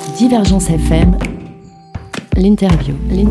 Divergence FM, l'interview.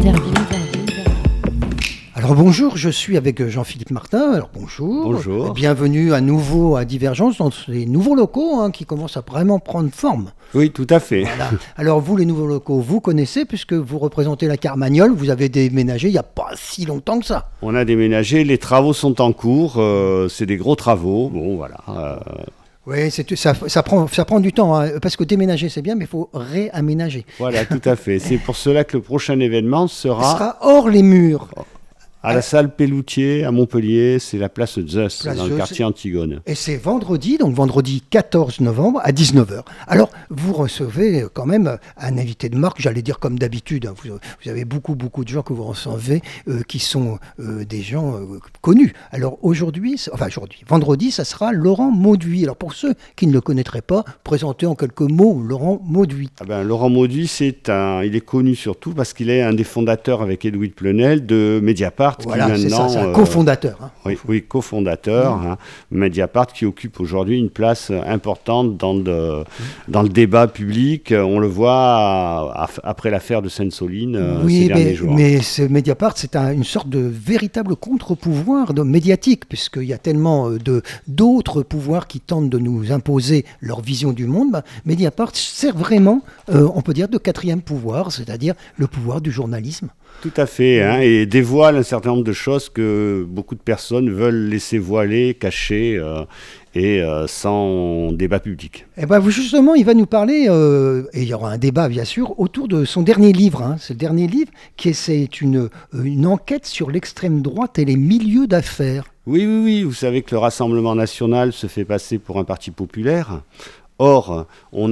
Alors bonjour, je suis avec Jean-Philippe Martin. Alors bonjour. Bonjour. Bienvenue à nouveau à Divergence dans ces nouveaux locaux qui commencent à vraiment prendre forme. Oui, tout à fait. Voilà. Alors vous, les nouveaux locaux, vous connaissez puisque vous représentez la Carmagnole. Vous avez déménagé il n'y a pas si longtemps que ça. On a déménagé, les travaux sont en cours, c'est des gros travaux. Bon, voilà. Oui, ça prend du temps, parce que déménager c'est bien, mais il faut réaménager. Voilà, tout à fait. C'est pour cela que le prochain événement Ce sera hors les murs. à la salle Pelloutier à Montpellier, c'est la place Zeus, Place dans Zeus. le quartier Antigone. Et c'est vendredi, donc vendredi 14 novembre à 19h. Alors, vous recevez quand même un invité de marque, j'allais dire comme d'habitude. Vous avez beaucoup de gens que vous recevez qui sont des gens connus. Alors vendredi, ça sera Laurent Mauduit. Alors pour ceux qui ne le connaîtraient pas, présentez en quelques mots Laurent Mauduit. Laurent Mauduit, il est connu surtout parce qu'il est un des fondateurs avec Édouard Plenel de Mediapart. Voilà, c'est ça, c'est un cofondateur. Oui, cofondateur. Mediapart qui occupe aujourd'hui une place importante dans le débat public. On le voit après l'affaire de Sainte-Soline ces derniers jours. Mais ce Mediapart, c'est une sorte de véritable contre-pouvoir médiatique, puisqu'il y a tellement d'autres pouvoirs qui tentent de nous imposer leur vision du monde. Mediapart sert vraiment, on peut dire, de quatrième pouvoir, c'est-à-dire le pouvoir du journalisme. Tout à fait, et dévoile un certain nombre de choses que beaucoup de personnes veulent laisser voiler, cacher, et sans débat public. Et justement, il va nous parler, et il y aura un débat bien sûr, autour de son dernier livre. C'est le dernier livre, c'est une enquête sur l'extrême droite et les milieux d'affaires. Oui, vous savez que le Rassemblement national se fait passer pour un parti populaire. Or, on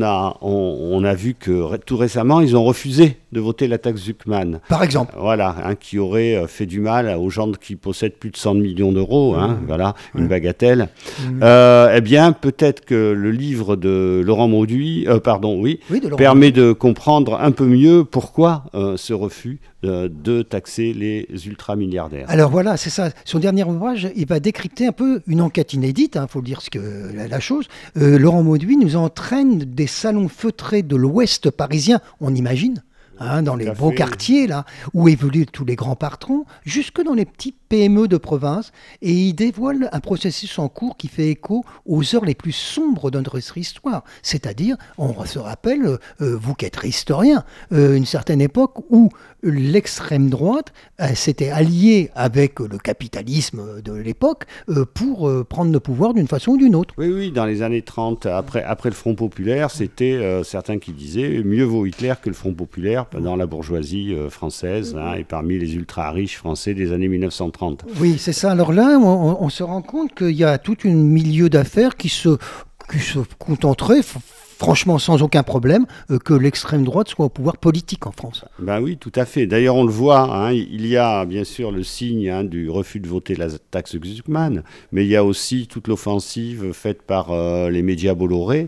a vu que tout récemment, ils ont refusé de voter la taxe Zuckman. Par exemple. Voilà, qui aurait fait du mal aux gens qui possèdent plus de 100 millions d'euros. Voilà, une bagatelle. Eh bien, peut-être que le livre de Laurent Mauduit, permet de comprendre un peu mieux pourquoi ce refus de taxer les ultramilliardaires. Alors voilà, c'est ça. Son dernier ouvrage, il va décrypter un peu une enquête inédite, faut le dire la chose. Laurent Mauduit nous entraîne des salons feutrés de l'Ouest parisien, on imagine, dans les beaux quartiers là, où évoluent tous les grands patrons, jusque dans les petites PME de province, et il dévoile un processus en cours qui fait écho aux heures les plus sombres de notre histoire. C'est-à-dire, on se rappelle, vous qui êtes historien, une certaine époque où l'extrême droite s'était alliée avec le capitalisme de l'époque pour prendre le pouvoir d'une façon ou d'une autre. Oui, dans les années 30, après le Front populaire, c'était certains qui disaient « mieux vaut Hitler que le Front populaire » dans la bourgeoisie française et parmi les ultra-riches français des années 1930. Oui, c'est ça. Alors là, on se rend compte qu'il y a tout un milieu d'affaires qui se contenterait, franchement sans aucun problème, que l'extrême droite soit au pouvoir politique en France. Oui, tout à fait. D'ailleurs, on le voit, il y a bien sûr le signe du refus de voter la taxe Zuckman, mais il y a aussi toute l'offensive faite par les médias Bolloré,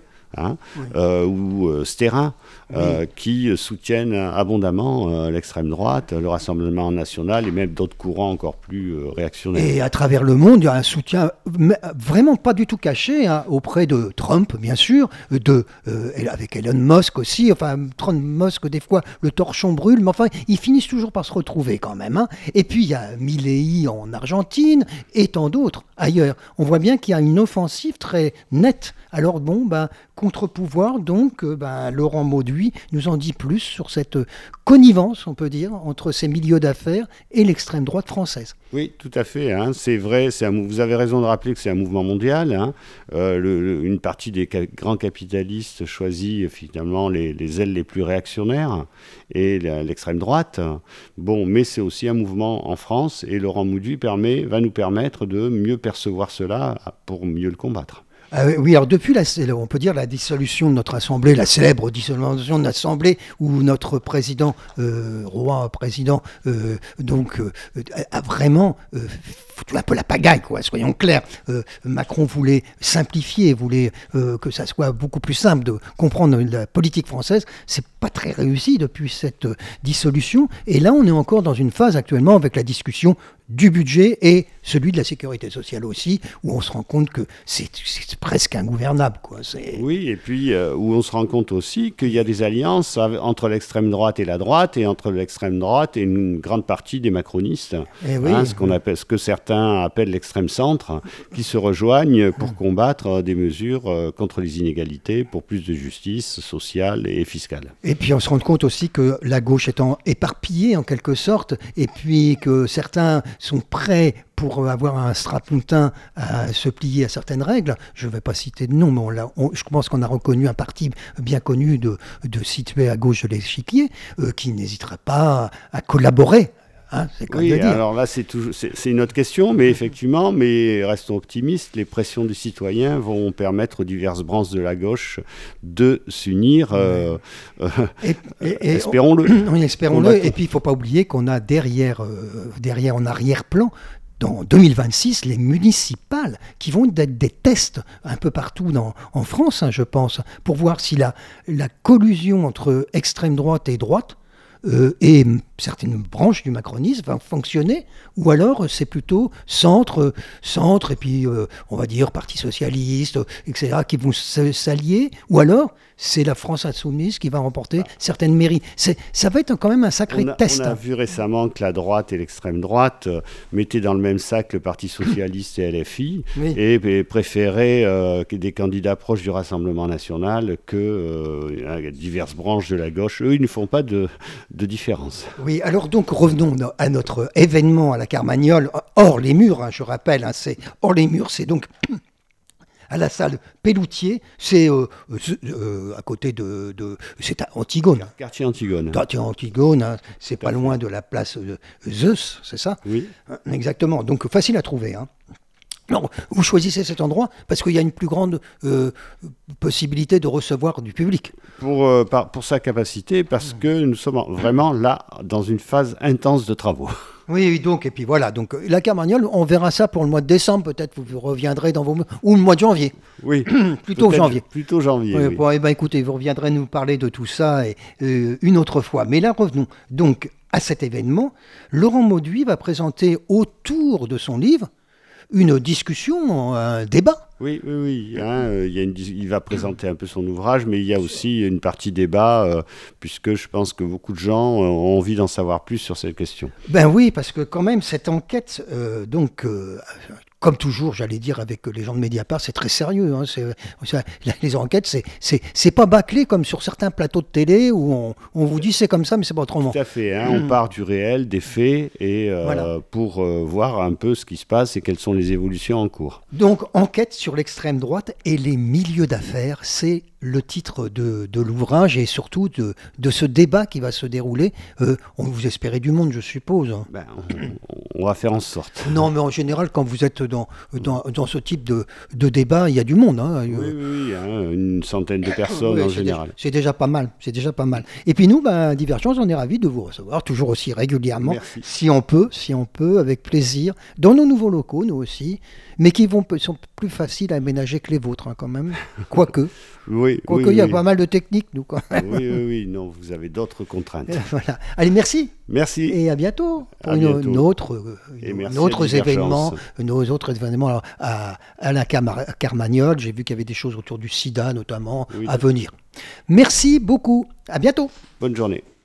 ou Sterrin, qui soutiennent abondamment l'extrême droite, le Rassemblement national et même d'autres courants encore plus réactionnaires. Et à travers le monde, il y a un soutien vraiment pas du tout caché auprès de Trump, bien sûr, avec Elon Musk aussi. Trump, Musk, des fois, le torchon brûle, mais ils finissent toujours par se retrouver quand même. Et puis, il y a Milei en Argentine et tant d'autres ailleurs. On voit bien qu'il y a une offensive très nette. Alors contre-pouvoir, donc, Laurent Mauduit nous en dit plus sur cette connivence, on peut dire, entre ces milieux d'affaires et l'extrême droite française. Oui, tout à fait. C'est vrai, vous avez raison de rappeler que c'est un mouvement mondial. Une partie des grands capitalistes choisit finalement les ailes les plus réactionnaires et l'extrême droite. Mais c'est aussi un mouvement en France et Laurent Mauduit va nous permettre de mieux percevoir cela pour mieux le combattre. Oui, alors depuis, on peut dire la dissolution de notre Assemblée, la célèbre dissolution de l'Assemblée, où notre président, a vraiment foutu un peu la pagaille, quoi, soyons clairs. Macron voulait simplifier, voulait que ça soit beaucoup plus simple de comprendre la politique française. C'est pas très réussi depuis cette dissolution. Et là, on est encore dans une phase actuellement avec la discussion du budget et celui de la sécurité sociale aussi, où on se rend compte que c'est presque ingouvernable, quoi. Oui, et puis où on se rend compte aussi qu'il y a des alliances entre l'extrême droite et la droite, et entre l'extrême droite et une grande partie des macronistes, oui, ce que certains appellent l'extrême centre, qui se rejoignent pour combattre des mesures contre les inégalités, pour plus de justice sociale et fiscale. Et puis on se rend compte aussi que la gauche étant éparpillée en quelque sorte, et puis que certains sont prêts pour avoir un strapontin à se plier à certaines règles. Je ne vais pas citer de nom, mais je pense qu'on a reconnu un parti bien connu de situé à gauche de l'échiquier qui n'hésitera pas à collaborer. C'est oui, alors là, c'est une autre question, mais effectivement, restons optimistes, les pressions des citoyens vont permettre aux diverses branches de la gauche de s'unir, espérons-le. Oui, espérons-le, et puis il ne faut pas oublier qu'on a derrière en arrière-plan, dans 2026, les municipales, qui vont être des tests un peu partout en France, je pense, pour voir si la collusion entre extrême droite et droite, et certaines branches du macronisme vont fonctionner, ou alors c'est plutôt centre, et puis on va dire Parti socialiste, etc., qui vont s'allier, ou alors c'est la France insoumise qui va remporter certaines mairies. Ça va être quand même un sacré test. On a vu récemment que la droite et l'extrême droite mettaient dans le même sac le Parti socialiste et LFI, oui, et préféraient des candidats proches du Rassemblement national que diverses branches de la gauche. Eux, ils ne font pas de différence. Oui, alors donc revenons à notre événement à la Carmagnole, hors les murs, je rappelle, c'est hors les murs, c'est donc à la salle Pelloutier, c'est à côté c'est à Antigone. Quartier Antigone. Quartier Antigone, c'est pas loin de la place Zeus, c'est ça ? Oui. Exactement, donc facile à trouver. Alors, vous choisissez cet endroit parce qu'il y a une plus grande possibilité de recevoir du public. Pour sa capacité, parce que nous sommes vraiment là dans une phase intense de travaux. Oui, donc, et puis voilà, donc la Carmagnole, on verra ça pour le mois de décembre, peut-être vous reviendrez ou le mois de janvier. Oui, plutôt janvier. Plutôt janvier. Oui. Bon, écoutez, vous reviendrez nous parler de tout ça une autre fois. Mais là, revenons donc à cet événement. Laurent Mauduit va présenter autour de son livre une discussion, un débat. Oui. Il va présenter un peu son ouvrage, mais il y a aussi une partie débat, puisque je pense que beaucoup de gens ont envie d'en savoir plus sur cette question. Ben oui, parce que quand même, cette enquête, comme toujours, j'allais dire, avec les gens de Mediapart, c'est très sérieux. Les enquêtes, c'est pas bâclé comme sur certains plateaux de télé où on vous dit c'est comme ça, mais c'est pas autrement. Tout à fait. On part du réel, des faits, et voilà, pour voir un peu ce qui se passe et quelles sont les évolutions en cours. Donc, enquête sur l'extrême droite et les milieux d'affaires, c'est le titre de l'ouvrage et surtout de ce débat qui va se dérouler. On vous espérez du monde, je suppose. On va faire en sorte. Non, mais en général, quand vous êtes dans ce type de débat, il y a du monde. Oui, une centaine de personnes en général. C'est déjà pas mal. Et puis nous, Divergence, on est ravis de vous recevoir, toujours aussi régulièrement. Merci. Si on peut, avec plaisir, dans nos nouveaux locaux, nous aussi, mais qui sont plus faciles à aménager que les vôtres, quand même. Quoique. Quoique, il y a pas mal de techniques, nous, quand même. Oui, non, vous avez d'autres contraintes. Voilà. Allez, merci. Merci. Et à bientôt pour nos autres événements à la Carmagnole. J'ai vu qu'il y avait des choses autour du sida, notamment, à venir. Merci beaucoup. À bientôt. Bonne journée.